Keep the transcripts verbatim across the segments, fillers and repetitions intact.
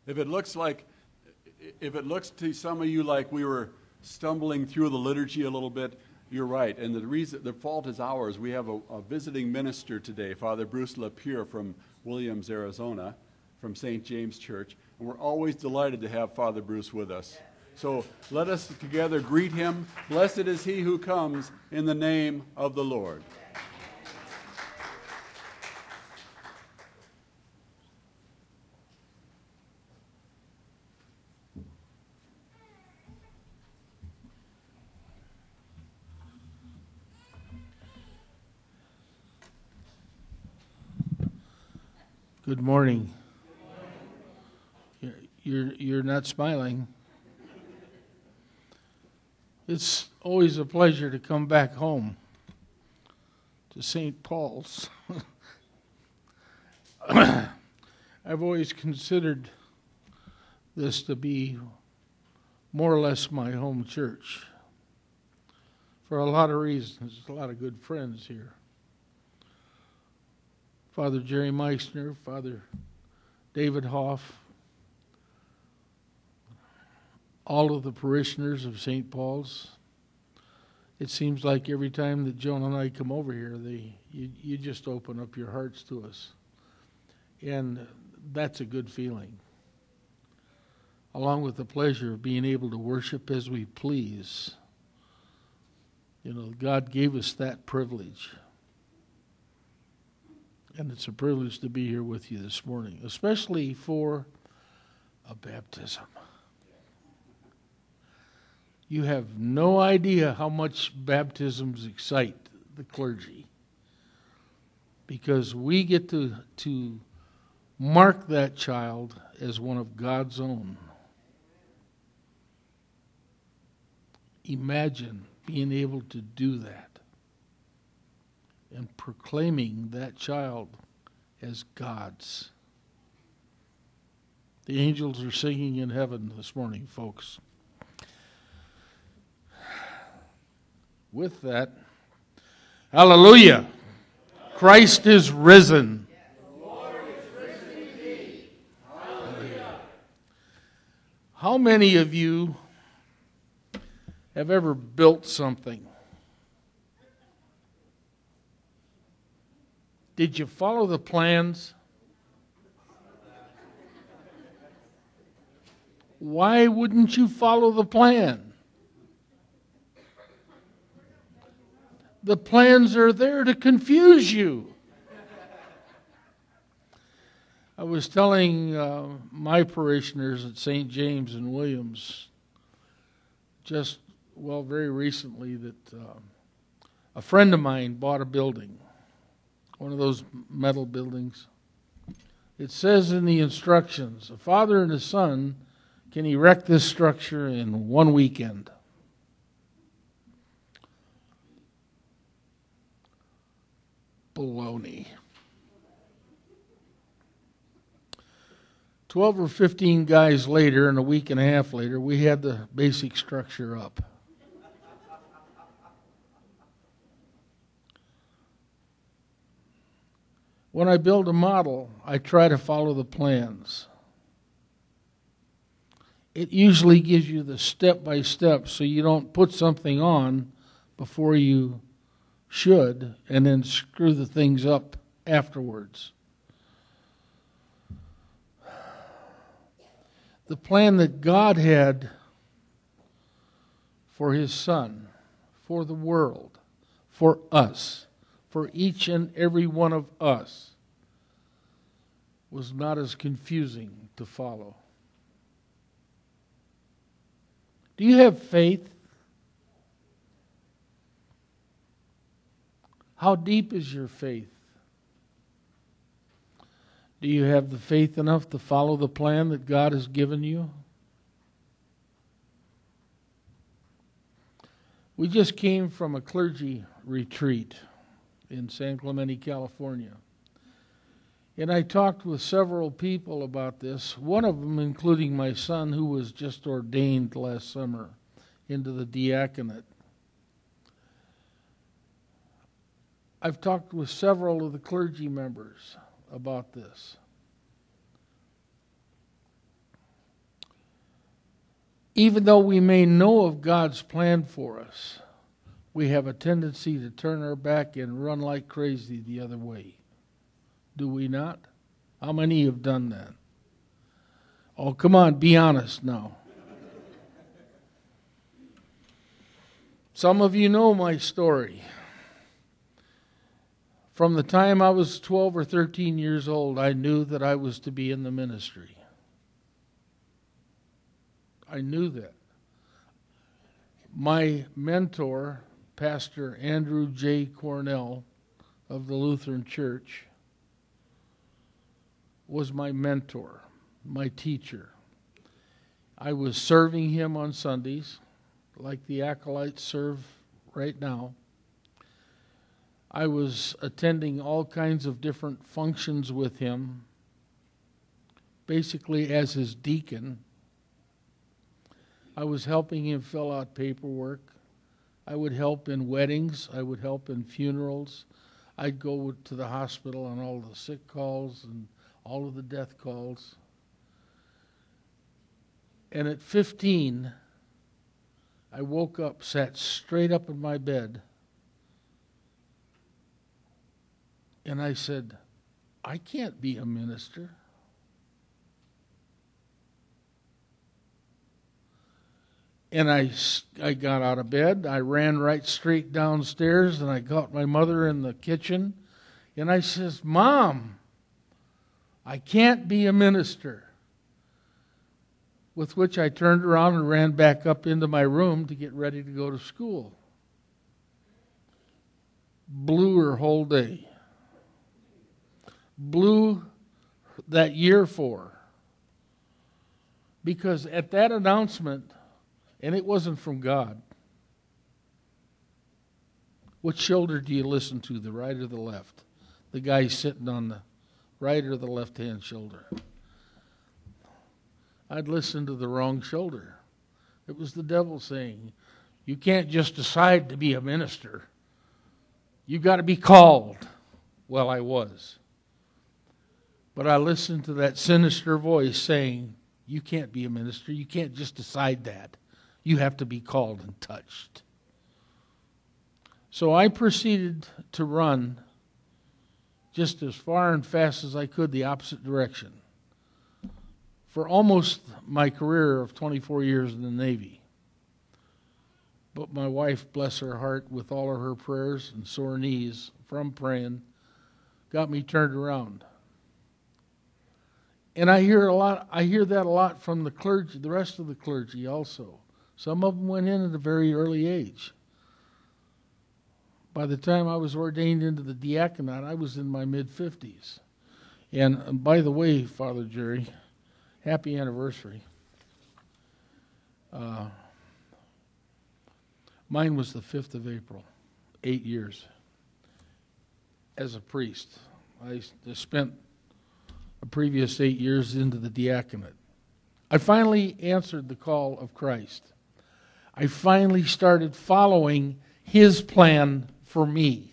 If it looks like, if it looks to some of you like we were stumbling through the liturgy a little bit, you're right. And the reason, the fault is ours. We have a, a visiting minister today, Father Bruce Lapierre from Williams, Arizona, from Saint James Church. And we're always delighted to have Father Bruce with us. So let us together greet him. Blessed is he who comes in the name of the Lord. Good morning. You're, you're, you're not smiling. It's always a pleasure to come back home to Saint Paul's. I've always considered this to be more or less my home church for a lot of reasons. There's a lot of good friends here. Father Jerry Meissner, Father David Hoff, all of the parishioners of Saint Paul's. It seems like every time that Joan and I come over here, they you, you just open up your hearts to us. And that's a good feeling. Along with the pleasure of being able to worship as we please. You know, God gave us that privilege. And it's a privilege to be here with you this morning, especially for a baptism. You have no idea how much baptisms excite the clergy, because we get to, to mark that child as one of God's own. Imagine being able to do that and proclaiming that child as God's. The angels are singing in heaven this morning, folks. With that, hallelujah. Christ is risen. The Lord is risen indeed. Hallelujah. How many of you have ever built something? Did you follow the plans? Why wouldn't you follow the plan? The plans are there to confuse you. I was telling uh, my parishioners at Saint James and Williams just, well, very recently that uh, a friend of mine bought a building, one of those metal buildings. It says in the instructions, a father and a son can erect this structure in one weekend. Baloney. Twelve or fifteen guys later, and a week and a half later, we had the basic structure up. When I build a model, I try to follow the plans. It usually gives you the step by step so you don't put something on before you should and then screw the things up afterwards. The plan that God had for His Son, for the world, for us, for each and every one of us, was not as confusing to follow. Do you have faith? How deep is your faith? Do you have the faith enough to follow the plan that God has given you? We just came from a clergy retreat in San Clemente, California. And I talked with several people about this, one of them including my son, who was just ordained last summer into the diaconate. I've talked with several of the clergy members about this. even though we may know of God's plan for us, we have a tendency to turn our back and run like crazy the other way. Do we not? How many have done that? Oh, come on, be honest now. Some of you know my story. From the time I was twelve or thirteen years old, I knew that I was to be in the ministry. I knew that. My mentor, Pastor Andrew J. Cornell of the Lutheran Church, was my mentor, my teacher. I was serving him on Sundays, like the acolytes serve right now. I was attending all kinds of different functions with him, basically as his deacon. I was helping him fill out paperwork. I would help in weddings. I would help in funerals. I'd go to the hospital on all the sick calls and all of the death calls. And at fifteen, I woke up, sat straight up in my bed, and I said, I can't be a minister. And I, I got out of bed, I ran right straight downstairs, and I got my mother in the kitchen, and I says, Mom, I can't be a minister. With which I turned around and ran back up into my room to get ready to go to school. Blew her whole day. Blew that year for her. Because at that announcement, and it wasn't from God, what shoulder do you listen to, the right or the left? The guy sitting on the right or the left-hand shoulder? I'd listen to the wrong shoulder. It was the devil saying, you can't just decide to be a minister. You've got to be called. Well, I was. But I listened to that sinister voice saying, you can't be a minister. You can't just decide that. You have to be called and touched. So I proceeded to run just as far and fast as I could the opposite direction for almost my career of twenty-four years in the Navy. But my wife, bless her heart, with all of her prayers and sore knees from praying, got me turned around. And I hear a lot. I hear that a lot from the clergy, the rest of the clergy also. Some of them went in at a very early age. By the time I was ordained into the diaconate, I was in my mid-fifties. And, and by the way, Father Jerry, happy anniversary. Uh, mine was the fifth of April, eight years as a priest. I spent the previous eight years into the diaconate. I finally answered the call of Christ. I finally started following His plan for me.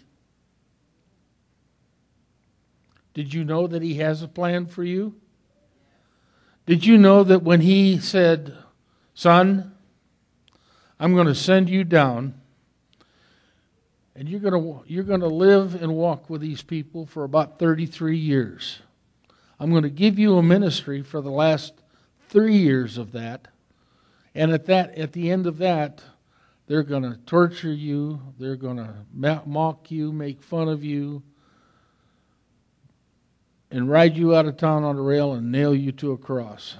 Did you know that He has a plan for you? Did you know that when He said, son, I'm going to send you down, and you're going to you're going to live and walk with these people for about thirty-three years. I'm going to give you a ministry for the last three years of that. And at that, at the end of that, they're going to torture you. They're going to mock you, make fun of you, and ride you out of town on a rail and nail you to a cross.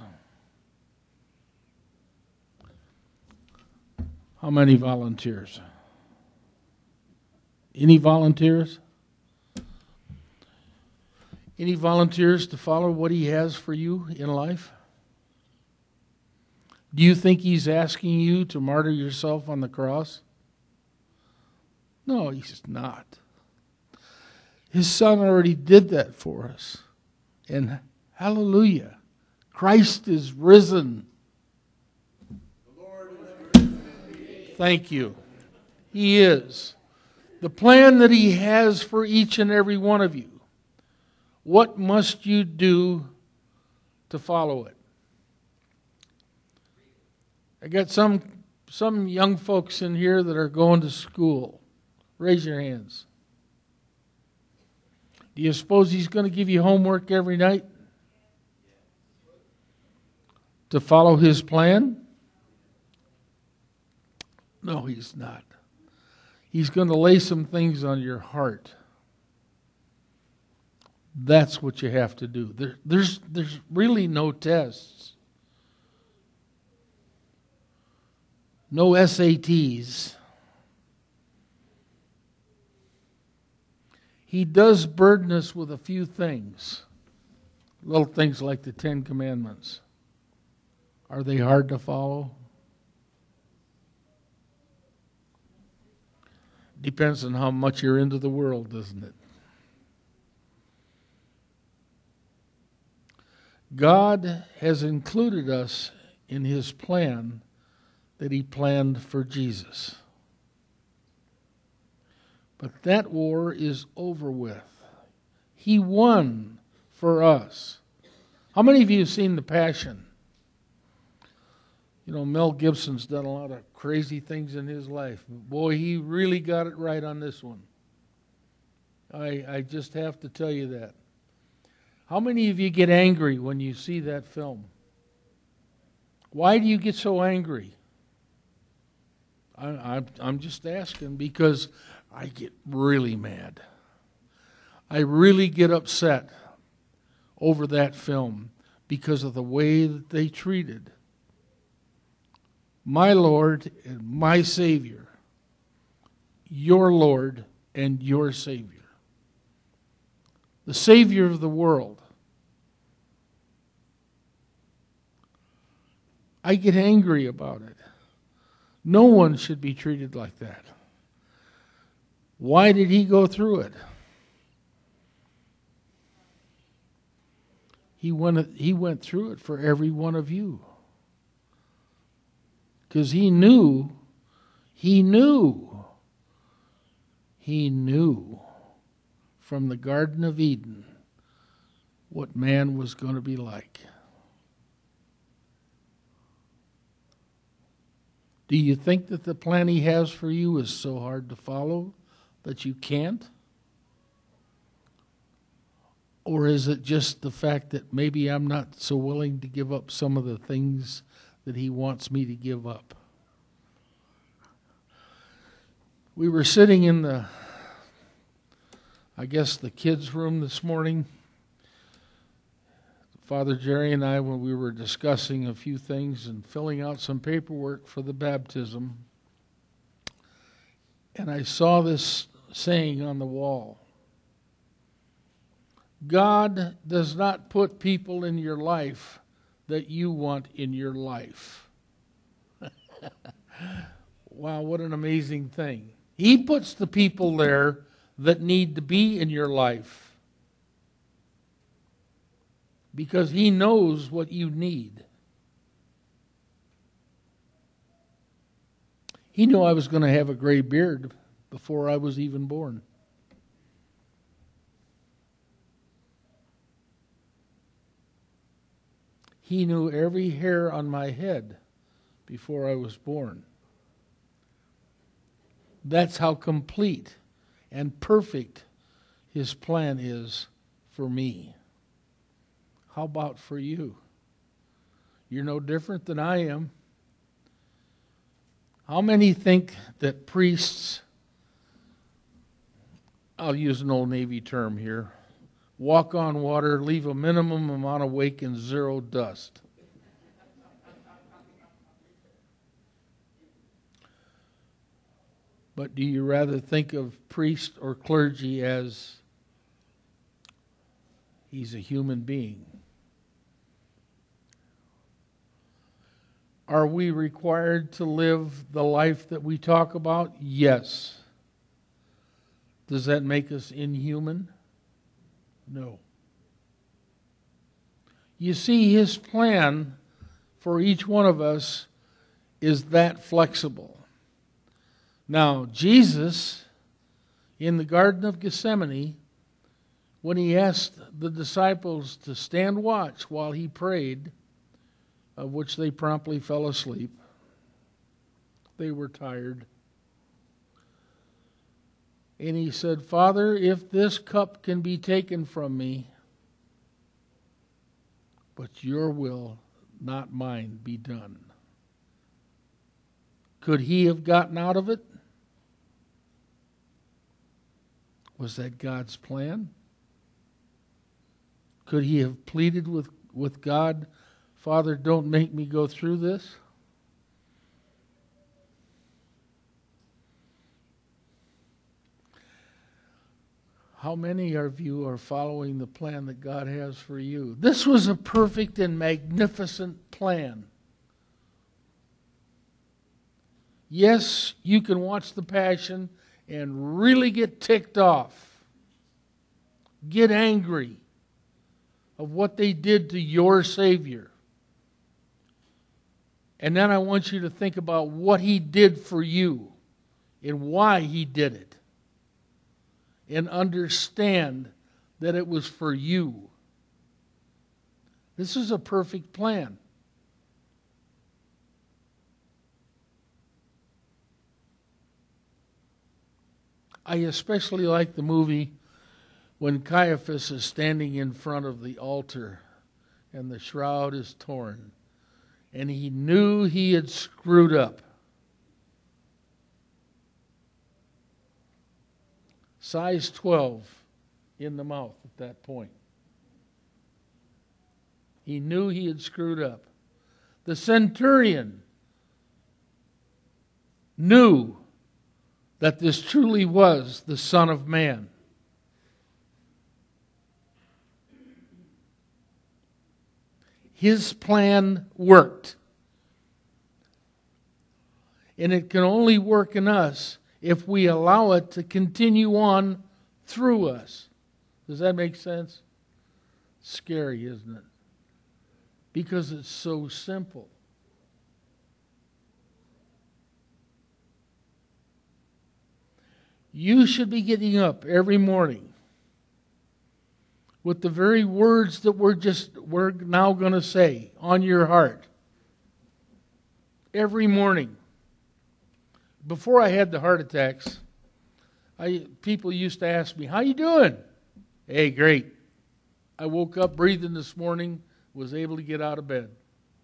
How many volunteers? Any volunteers? Any volunteers to follow what He has for you in life? Do you think He's asking you to martyr yourself on the cross? No, He's not. His Son already did that for us. And hallelujah, Christ is risen. The Lord is risen indeed. Thank you. He is. The plan that He has for each and every one of you, what must you do to follow it? I got some some young folks in here that are going to school. Raise your hands. Do you suppose he's going to give you homework every night to follow his plan? No, he's not. He's going to lay some things on your heart. That's what you have to do. There, there's, there's really no tests. No S A Ts. He does burden us with a few things. Little things like the Ten Commandments. Are they hard to follow? Depends on how much you're into the world, doesn't it? God has included us in His plan that He planned for Jesus. But that war is over with. He won for us. How many of you have seen The Passion? You know, Mel Gibson's done a lot of crazy things in his life. Boy, he really got it right on this one. I, I just have to tell you that. How many of you get angry when you see that film? Why do you get so angry? I, I, I'm just asking because I get really mad. I really get upset over that film because of the way that they treated my Lord and my Savior, your Lord and your Savior, the Savior of the world. I get angry about it. No one should be treated like that. Why did He go through it? He went, he went through it for every one of you. Because He knew, He knew, He knew from the Garden of Eden what man was going to be like. Do you think that the plan He has for you is so hard to follow that you can't? Or is it just the fact that maybe I'm not so willing to give up some of the things that He wants me to give up? We were sitting in the, I guess, the kids' room this morning. Father Jerry and I, when we were discussing a few things and filling out some paperwork for the baptism, and I saw this saying on the wall. God does not put people in your life that you want in your life. Wow, what an amazing thing. He puts the people there that need to be in your life because He knows what you need. He knew I was going to have a gray beard before I was even born. He knew every hair on my head before I was born. That's how complete and perfect His plan is for me. How about for you? You're no different than I am. How many think that priests, I'll use an old Navy term here, walk on water, leave a minimum amount of wake and zero dust? But do you rather think of priest or clergy as he's a human being? Are we required to live the life that we talk about? Yes. Does that make us inhuman? No. You see, His plan for each one of us is that flexible. Now, Jesus, in the Garden of Gethsemane, when He asked the disciples to stand watch while He prayed, of which they promptly fell asleep, They were tired. And he said, Father, if this cup can be taken from me, but your will, not mine, be done. Could he have gotten out of it? Was that God's plan? Could he have pleaded with, with God, Father, don't make me go through this? How many of you are following the plan that God has for you? This was a perfect and magnificent plan. Yes, you can watch The Passion and really get ticked off, get angry of what they did to your Savior. And then I want you to think about what He did for you and why He did it. And understand that it was for you. This is a perfect plan. I especially like the movie when Caiaphas is standing in front of the altar and the shroud is torn. And he knew he had screwed up. Size twelve in the mouth at that point. He knew he had screwed up. The centurion knew that this truly was the Son of Man. His plan worked. And it can only work in us if we allow it to continue on through us. Does that make sense? Scary, isn't it? Because it's so simple. You should be getting up every morning with the very words that we're just we're now going to say on your heart. Every morning. Before I had the heart attacks, I, people used to ask me, how you doing? Hey, great. I woke up breathing this morning, was able to get out of bed.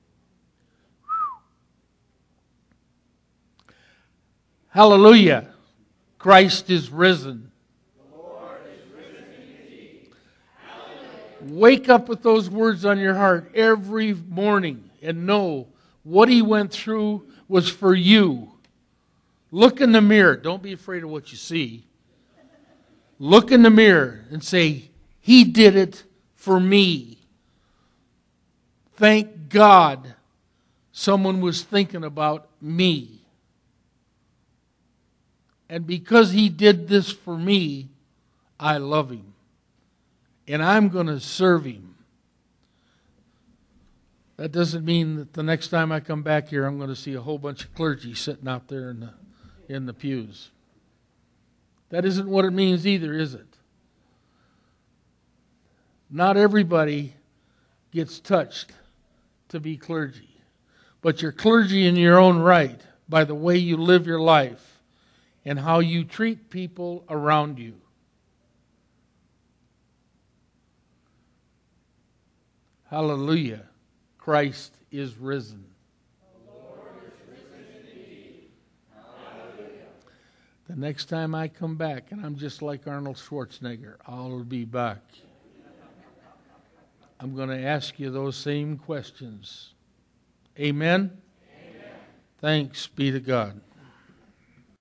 Whew. Hallelujah. Christ is risen. The Lord is risen indeed. Hallelujah. Wake up with those words on your heart every morning and know what He went through was for you. Look in the mirror. Don't be afraid of what you see. Look in the mirror and say, He did it for me. Thank God someone was thinking about me. And because He did this for me, I love Him. And I'm going to serve Him. That doesn't mean that the next time I come back here, I'm going to see a whole bunch of clergy sitting out there in the in the pews. That isn't what it means either, is it? Not everybody gets touched to be clergy. But you're clergy in your own right by the way you live your life and how you treat people around you. Hallelujah. Christ is risen. The next time I come back, and I'm just like Arnold Schwarzenegger, I'll be back. I'm going to ask you those same questions. Amen? Amen. Thanks be to God.